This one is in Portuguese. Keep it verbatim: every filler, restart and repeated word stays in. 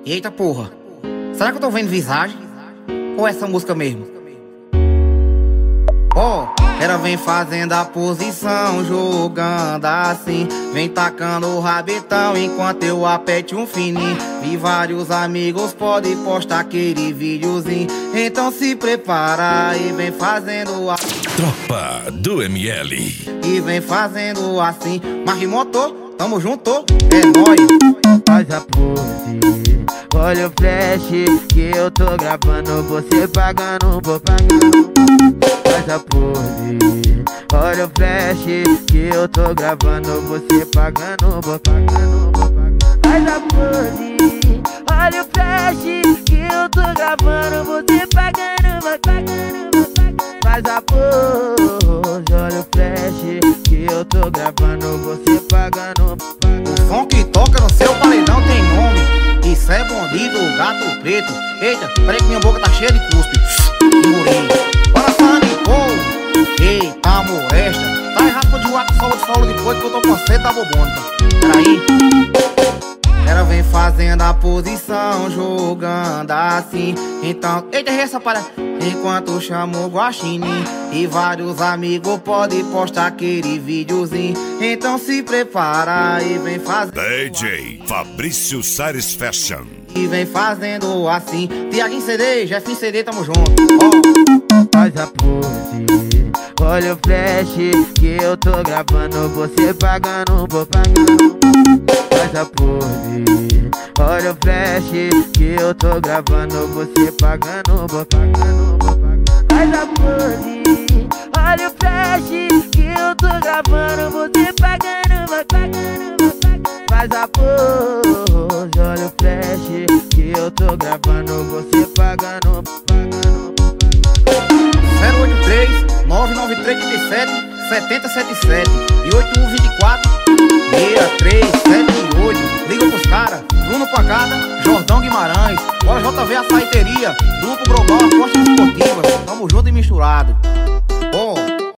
Eita porra, será que eu tô vendo visagem? Ou é essa música mesmo? Ó, oh, ela vem fazendo a posição, jogando assim, vem tacando o rabetão enquanto eu apete um fininho. Vi vários amigos, pode postar aquele videozinho, então se prepara e vem fazendo a... Tropa do M L. E vem fazendo assim, mas de motor, tamo junto, é nóis. Faz a pose, olha o flash que eu tô gravando, você pagando, vou pagando. Faz a pose, olha o flash que eu tô gravando, você pagando, vou pagando, vou pagando. Faz a pose, olha o flash que eu tô gravando, você pagando, vou pagando, vou pagando. Faz a pose, olha o flash que eu tô gravando, você pagando, pagando. O som que toca no seu paredão tem nome, isso é bandido, gato preto. Eita, peraí que minha boca tá cheia de cuspe. Engoli. Bora sangue, pô. Eita, molesta. Tá errado pra jogar com solo de solo depois que eu tô com a seta bobônica. Peraí. Ela vem fazendo a posição, jogando assim, então, eita, essa parada. Enquanto chamo o guaxinim e vários amigos podem postar aquele videozinho, então se prepara e vem fazendo D J Fabrício Sares Fashion. E vem fazendo assim, Tiaguinho C D, Jefinho C D, tamo junto. Ó, oh. Faz a pose, olha o flash que eu tô gravando, você pagando, vou pagando. Faz a pose, olha o flash que eu tô gravando, você pagando, vou pagando, vou pagando. Faz a pose, olha o flash que eu tô gravando, você pagando, vou pagando, vou pagando. Faz a pose, olha o flash que eu tô gravando, você pagando, pagando. zero oito três, nove nove três, três sete, sete zero sete sete e oito um dois quatro, seis três sete oito. Liga pros caras, Bruno Pancada, Jordão Guimarães, Bora J V Açaiteria, Grupo Global, Apostas Esportivas, tamo junto e misturado.